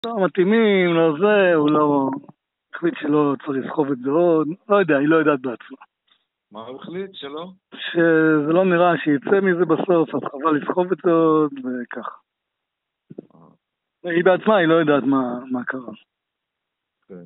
לא מתאימים, לא זה, הוא לא... החליט שלא צריך לסחוב את זה עוד, לא יודע, היא לא יודעת בעצמה. מה הוא החליט? שלא? שזה לא נראה שיצא מזה בסוף, אז חבל לסחוב את זה עוד, וכך. היא בעצמה, היא לא יודעת מה קרה. כן.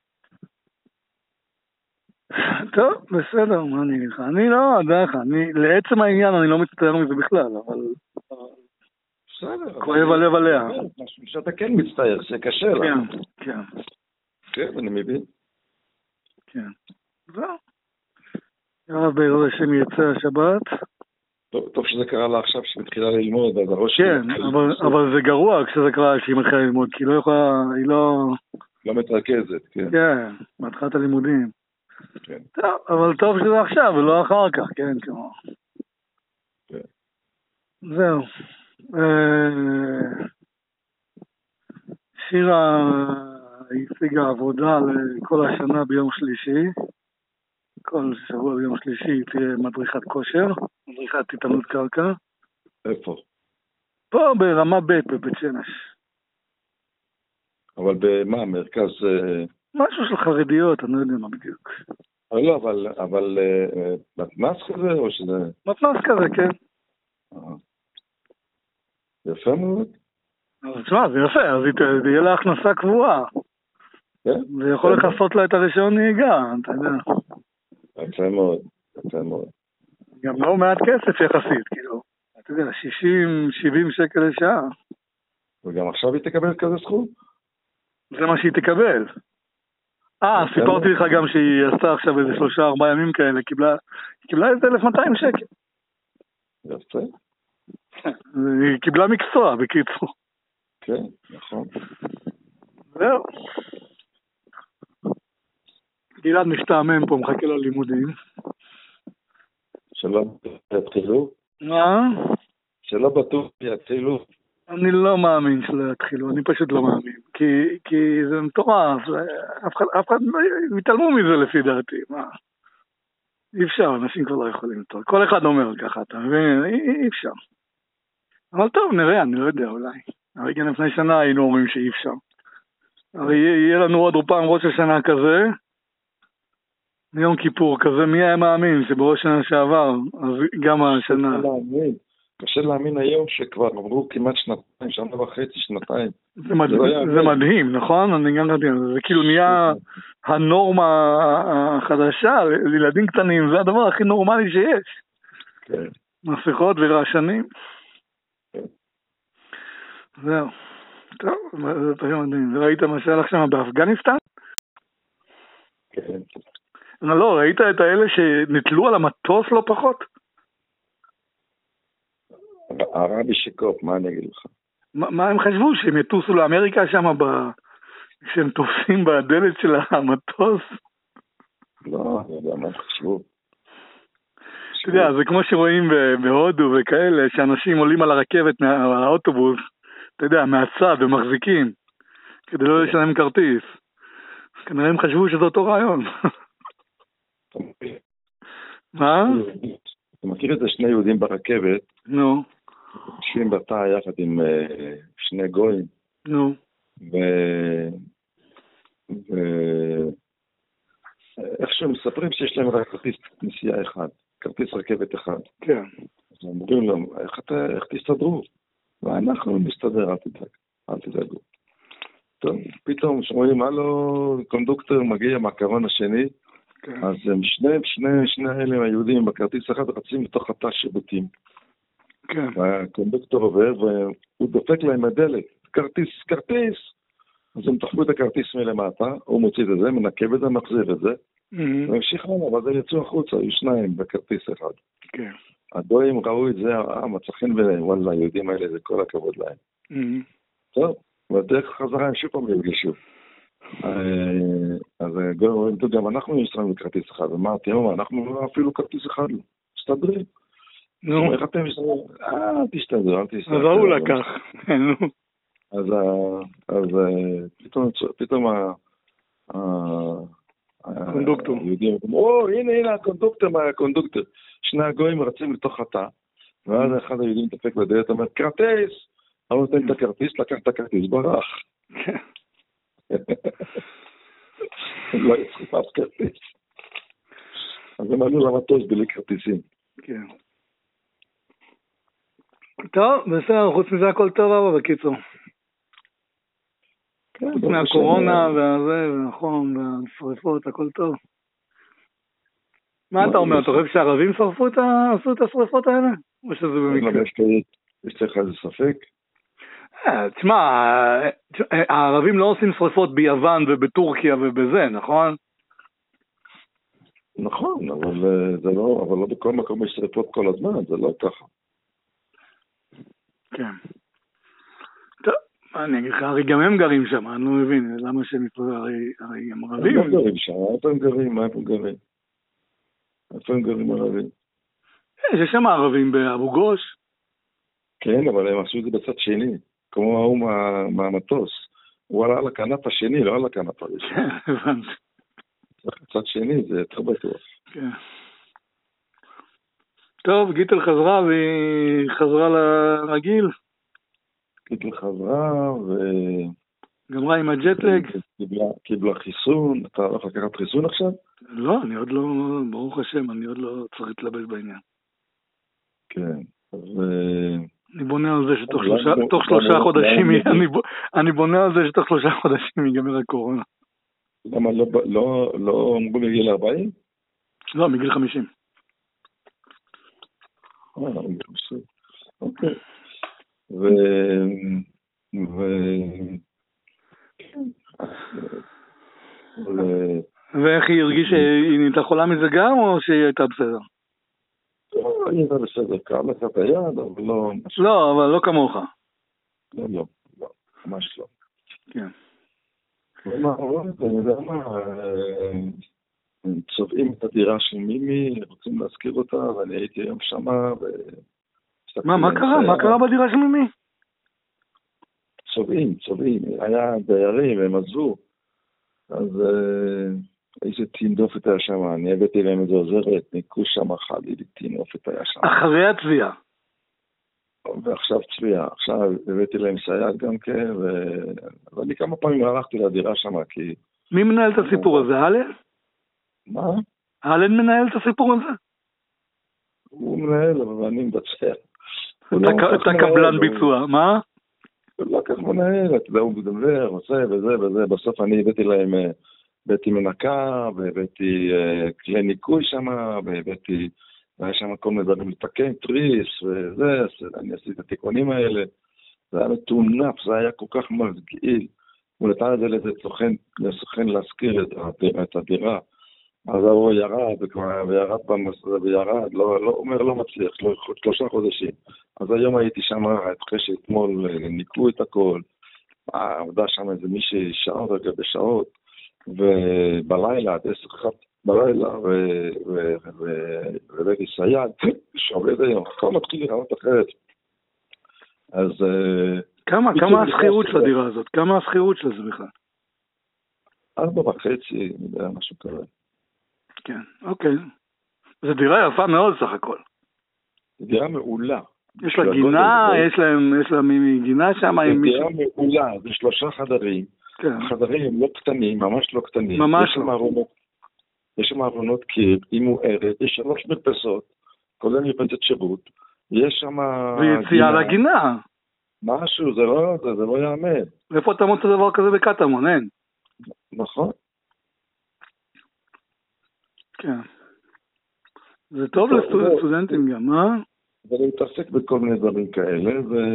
טוב, בסדר, מה אני אגיד לך? אני לא, דרך, לעצם העניין אני לא מצטער מזה בכלל, אבל... בסדר. כואב הלב עליה. משהו שאתה כן מצטער, שקשה לה. כן, כן. כן, אני מבין. כן. זהו. יאללה, בעזרת השם יצא השבת. טוב שזה קרה לה עכשיו, שמתחילה ללמוד, אז הראש... כן, אבל זה גרוע כשזה קרה שהיא מתחילה ללמוד, כי היא לא יכולה, היא לא... לא מתרכזת, כן. כן, מתחילת הלימודים. כן. טוב, אבל טוב שזה עכשיו ולא אחר כך, כן, כמו... כן. זהו. שירה השיגה עבודה לכל השנה ביום שלישי. כל שבוע ביום שלישי היא תהיה מדריכת כושר, מדריכת איתנות קרקע. איפה? פה ברמה ב' בבית שמש. אבל במה? מרכז... משהו של חרדיות, אני לא יודע מה בדיוק. לא, אבל מתנ"ס כזה או שזה... מתנ"ס כזה, כן. יפה מאוד. אז תשמע, זה יפה, אז יהיה לה הכנסה קבועה. כן? זה יכול לחסות לה את הרישיון נהיגה, אתה יודע. יפה מאוד, יפה מאוד. גם לא מעט כסף יחסית, כאילו. אתה יודע, 60-70 שקל לשעה. וגם עכשיו היא תקבל כזה סכום? זה מה שהיא תקבל. סיפרתי לך גם שהיא עשתה עכשיו איזה 3-4 ימים כאלה, קיבלה איזה 1,200 שקל. יפה. היא קיבלה מקצוע, בקיצור. כן, נכון. זהו. גלעד משתעמם פה, מחכה ללימודים. שלא יתחילו? מה? שלא בטוח יתחילו. אני לא מאמין שלא יתחילו, אני פשוט לא מאמין. כי זה מטורף, אף אחד לא יתעלמו מזה לפי דעתי. מה? אי אפשר, אנשים כבר לא יכולים יותר. כל אחד אומר ככה, אתה מבין? אי אפשר. אבל טוב, נראה, אני לא יודע, אולי. הרי גם לפני שנה היינו אומרים שאי אפשר. הרי יהיה לנו עוד פעם ראש השנה כזה, מיום כיפור כזה, מי היה מאמין שבראש שנה שעבר, אז גם השנה... קשה להאמין היום שכבר עברו כמעט שנתיים, שנה וחצי, שנתיים. זה מדהים, נכון? אני גם מדהים. זה כאילו נהיה הנורמה החדשה, לילדים קטנים, זה הדבר הכי נורמלי שיש. כן. מסכות ורעשנים. כן. זהו. טוב, זה פשוט מדהים. ראית מה שהלך שם באפגניסטן? כן. לא, ראית את האלה שנטלו על המטוס לא פחות? הרבי שיקוף, מה אני אגיד לך? מה הם חשבו? שהם יטוסו לאמריקה שם כשהם תופסים בדלת של המטוס? לא, אני יודע מה הם חשבו. אתה יודע, זה כמו שרואים בהודו וכאלה, שאנשים עולים על הרכבת מהאוטובוס, אתה יודע, מהצד ומחזיקים, כדי לא לשלם כרטיס. כנראה הם חשבו שזה אותו רעיון. מה? אתה מכיר את זה שני יהודים ברכבת? נו. יושבים בתא יחד עם שני גויים. נו. איכשהו מספרים שיש להם רק כרטיס נסיעה אחד, כרטיס רכבת אחד. כן. אז אומרים להם, איך תסתדרו? ואנחנו נסתדר, אל תדאגו. טוב, פתאום שומעים, הלו, קונדוקטור מגיע מהקרון השני, אז הם שני האלה היהודים בכרטיס אחד רצים לתוך התא שירותים. כן. והקונדוקטור עובר והוא דופק להם הדלת, כרטיס. אז הם תחבו את הכרטיס מלמטה, הוא מוציא את זה, מנקב את זה, מחזיר את זה, והמשיך לנו, אבל זה יצאו החוצה, היו שניים בכרטיס אחד. כן. הגויים ראו את זה, מצא חן ביניהם, וואלה, היהודים האלה, זה כל הכבוד להם. טוב, בדרך חזרה הם שוב פעם יפגשו. אז הגויים אומרים, גם אנחנו יש לנו כרטיס אחד, ואמרתי, אנחנו אפילו כרטיס אחד, מסתדרים. נו. איך אתם מסתדרים? תסתדרו, אל תסתדרו. אז ראו לקח. אז פתאום הקונדוקטור. היהודים, הנה הקונדוקטור. שני הגויים רצים לתוך התא, ואז אחד היהודים דופק בדלת, אומר, כרטיס! הוא נותן את הכרטיס, לקח את הכרטיס, ברח. הם לא יצריף אף כרטיס. אז הם עלו למטוס בלי כרטיסים. כן. טוב, בסדר, חוץ מזה הכל טוב, אבל בקיצור. חוץ מהקורונה והזה, והחום והשריפות, הכל טוב. מה אתה אומר? אתה חושב שהערבים עשו את השריפות האלה? או שזה במקרה? יש לך איזה ספק? תשמע, הערבים לא עושים שריפות ביוון ובטורקיה ובזה, נכון? נכון, אבל לא בכל מקום יש שריפות כל הזמן, זה לא ככה. כן. טוב, אני אגיד לך, הרי גם הם גרים שם, אני לא מבין, למה שהם הרי הם ערבים? הם לא גרים שם, איפה הם גרים? איפה הם גרים ערבים? יש שם ערבים באבו גוש. כן, אבל הם עשו את זה בצד שני, כמו ההוא מהמטוס. הוא עלה על הכנף השני, לא על הכנף הראשון. הבנתי. בצד שני, זה יותר בטוח. כן. טוב, גיטל חזרה והיא חזרה לרגיל. גיטל חזרה גמרה עם הג'טלג. קיבלה חיסון. אתה הולך לקחת חיסון עכשיו? לא, אני עוד לא, ברוך השם, אני עוד לא צריך להתלבט בעניין. כן, אז... אני בונה על זה שתוך 3 חודשים, אני בונה על זה שתוך 3 חודשים ייגמר הקורונה. למה לא אמרו מגיל 40? לא, מגיל 50. מגיל 50. אוקיי. ואיך היא הרגישה, היא נהייתה חולה מזה גם, או שהיא הייתה בסדר? היא הייתה בסדר, קרה לך את היד, אבל לא... לא, אבל לא כמוך. לא, ממש לא. כן. אני יודע מה, צובעים את הדירה של מימי, רוצים להזכיר אותה, ואני הייתי היום שמה, מה קרה? מה קרה בדירה של מימי? צובעים, היה דיירים, הם עזבו, אז איזה טינדופת היה שם, אני הבאתי להם איזה עוזרת, ניקוש שם חלי, טינדופת היה שם. אחרי הצביעה. ועכשיו צביעה, עכשיו הבאתי להם סייעת גם כן, ואני כמה פעמים הלכתי לדירה שם, כי... מי מנהל את הסיפור הזה, אלן? מה? אלן מנהל את הסיפור הזה? הוא מנהל, אבל אני מבצע. אתה קבלן ביצוע, מה? הוא לא כך מנהל, אתה יודע, הוא מדבר, עושה וזה, בסוף אני הבאתי להם, הבאתי מנקה, והבאתי כלי ניקוי שם, והבאתי... והיה שם כל מיני דברים לתקן, טריס וזה, אני עשיתי את התיקונים האלה, זה היה מטונף, זה היה כל כך מבגיל, הוא נתן את זה לאיזה סוכן להזכיר את הדירה, אז הוא ירד, וירד במסע, וירד, הוא אומר לא מצליח, 3 חודשים, אז היום הייתי שם, אחרי שאתמול ניקו את הכל, עבדה שם איזה מישהי שעות לגבי שעות, ובלילה, עד 10:00 בלילה, ובאתי סייד, שעובד היום, הכל מתחיל לראות אחרת. אז... כמה השכירות של הדירה הזאת? כמה השכירות של זה בכלל? 4.5, אני יודע, משהו כזה. כן, אוקיי. זו דירה יפה מאוד סך הכל. זו דירה מעולה. יש לה גינה, יש לה גינה שם. זו דירה מעולה, זה 3 חדרים. החדרים הם לא קטנים, ממש לא קטנים. ממש לא. יש שם ארונות קיר, היא מוארת, יש 3 מרפסות, כולל מרפסת שירות, יש שם... ויציאה לגינה. משהו, זה לא יאמן. איפה אתה מוצא דבר כזה בקטמון, אין? נכון. כן. זה טוב לסטודנטים גם, מה? ואני מתעסק בכל מיני דברים כאלה,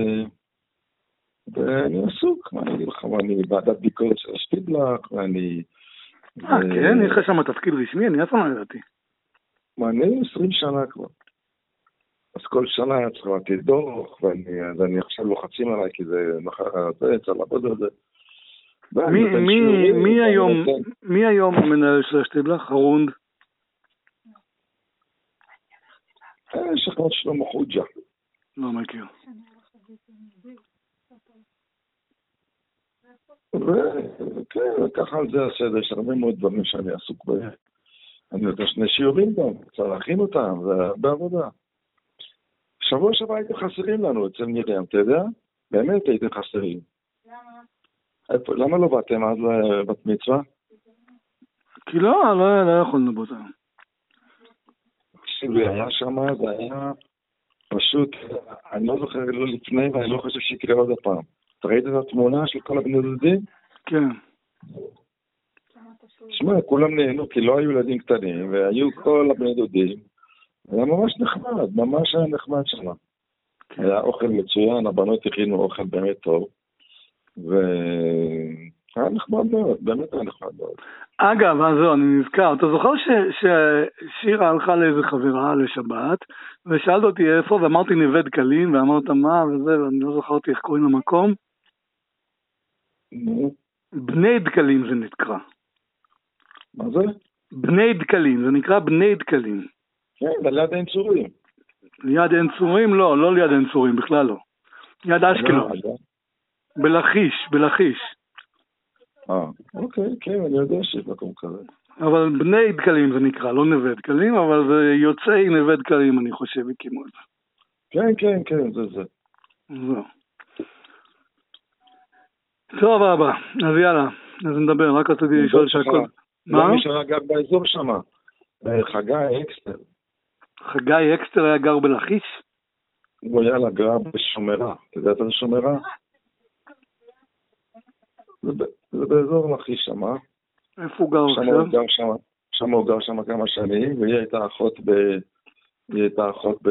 ואני עסוק, מה אני אגיד לך, אני ועדת ביקורת של השפידלך, ואני... כן, יש לך שם תפקיד רשמי, אני אף לא ידעתי. אני 20 שנה כבר. אז כל שנה צריך לתת דוח, ואני עכשיו לוחצים עליי, כי זה צריך לעבוד על זה. מי היום המנהל של השפידלך? הרונד? יש לך עוד שלמה חוג'ה. לא מכיר. וכן, ככה על זה הסדר, יש הרבה מאוד דברים שאני עסוק בהם. אני יודע 2 שיעורים גם, צריך להכין אותם, זה הרבה עבודה. שבוע שבוע הייתם חסרים לנו אצל מרים, אתה יודע? באמת הייתם חסרים. למה? למה לא באתם אז לבת מצווה? כי לא יכולנו באותה. תקשיבי, היה שם, זה היה פשוט, אני לא זוכר לא לפני, ואני לא חושב שיקרה עוד הפעם. אתה ראית את התמונה של כל הבני דודים? כן. תשמע, כולם נהנו, כי לא היו ילדים קטנים, והיו כל הבני דודים. היה ממש נחמד, ממש היה נחמד שם. כן. היה אוכל מצוין, הבנות הכינו אוכל באמת טוב, והיה נחמד מאוד, באמת היה נחמד מאוד. אגב, אז זהו, אני נזכר, אתה זוכר ששירה הלכה לאיזה חברה לשבת, ושאלת אותי איפה, ואמרתי נווה דקלים, ואמרת מה וזה, ואני לא זכרתי איך קוראים למקום. נו, בני דקלים זה נקרא. מה זה? בני דקלים, זה נקרא בני דקלים. כן, על יד עין צורים. ליד עין צורים? לא ליד עין צורים, בכלל לא. ליד אשקלון. בלחיש. אוקיי, כן, אני יודע שיש מקום כזה. אבל בני דקלים זה נקרא, לא נווה דקלים, אבל זה יוצאי נווה דקלים, אני חושב, הקימו את זה. כן, זה. זהו. טוב, אבא, אז יאללה, אז נדבר, רק רציתי לשאול שהכל... מה? מי שהיה גר באזור שם, חגי אקסטר. חגי אקסטר היה גר בלחיש? הוא היה לה גר בשומרה. אתה יודע את השומרה? זה באזור לחיש שם. איפה הוא גר עכשיו? שם הוא גר שם כמה שנים, והיא הייתה אחות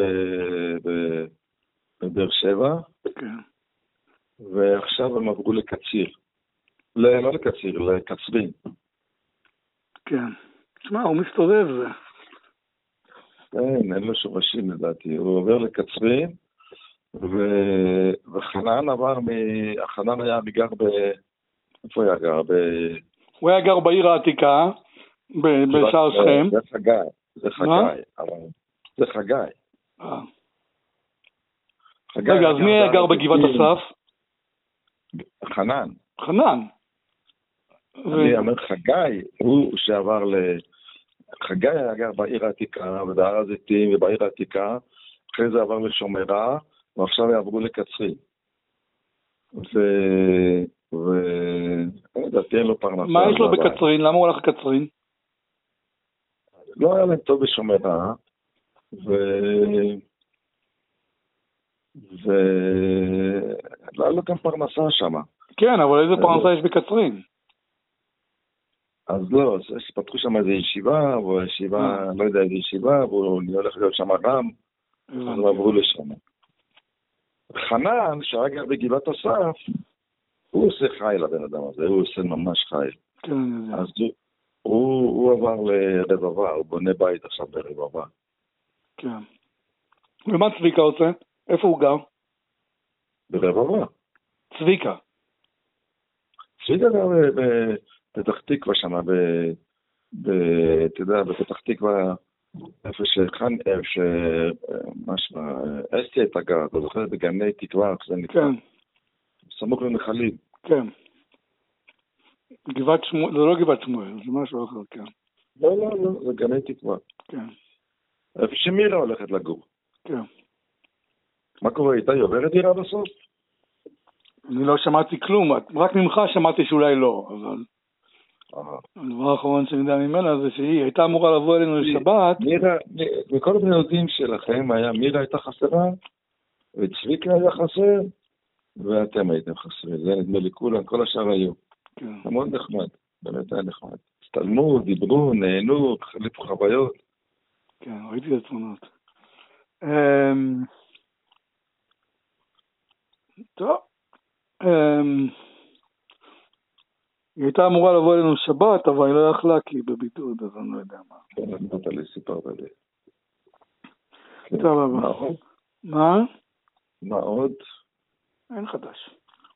בבאר שבע. כן. ועכשיו הם עברו לקציר. לא לקציר, לקצרין. כן. תשמע, הוא מסתובב זה. כן, אין לו שורשים לדעתי. הוא עובר לקצרין, וחנן חנן היה גר איפה היה גר? הוא היה גר בעיר העתיקה, בשער שכם. זה חגי. רגע, אז מי היה גר בגבעת אסף? חנן. אני אומר חגי, הוא שעבר חגי היה גר בעיר העתיקה, בהר הזיתים ובעיר העתיקה, אחרי זה עבר לשומרה, ועכשיו יעברו לקצרין. לדעתי אין לו פרנסה. מה יש לו בקצרין? למה הוא הלך לקצרין? לא היה להם טוב בשומרה, לא היה לו גם פרנסה שם. כן, אבל איזה פרנסה יש בקצרין? אז לא, פתחו שם איזו ישיבה, לא יודע איזו ישיבה, והוא הולך להיות שם רם, אז הם עברו לשם. חנן, שהיה גר בגבעת אסף, הוא עושה חייל לבן אדם הזה, הוא עושה ממש חייל. כן, אז הוא עבר לרבבה, הוא בונה בית עכשיו ברבבה. כן. ומה צביקה עושה? איפה הוא גר? ברבבה. צביקה גר בפתח תקווה שם, אתה יודע, בפתח תקווה, איפה אסתי הייתה גר, אתה זוכר בגני תקווה, זה נקרא. כן. סמוך לנחלים. כן. גבעת שמואל, זה לא גבעת שמואל, זה משהו אחר, כן. לא, זה גני תקווה. כן. איפה שמירה הולכת לגור. כן. מה קורה איתה? היא עוברת דירה בסוף? אני לא שמעתי כלום, רק ממך שמעתי שאולי לא, אבל... הדבר האחרון שאני יודע ממנה זה שהיא הייתה אמורה לבוא אלינו לשבת. מירה, בכל הבני יודעים שלכם, מירה הייתה חסרה, וצביקה היה חסר, ואתם הייתם חסרים. זה נדמה לי כולם, כל השאר היו. זה מאוד נחמד, באמת היה נחמד. הסתלמו, דיברו, נהנו, חליפו חוויות. כן, ראיתי את התמונות. טוב. היא הייתה אמורה לבוא אלינו שבת, אבל היא לא יכלה כי היא בבידוד, אז אני לא יודע מה. כן, אמרת לי, סיפרת לי. טוב, אבל. מה? מה עוד? אין חדש.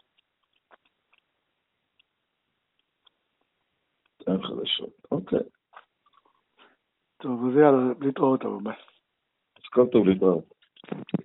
אין חדשות, אוקיי. טוב, אז יאללה, להתראות, אבל ביי. אז כל טוב להתראות.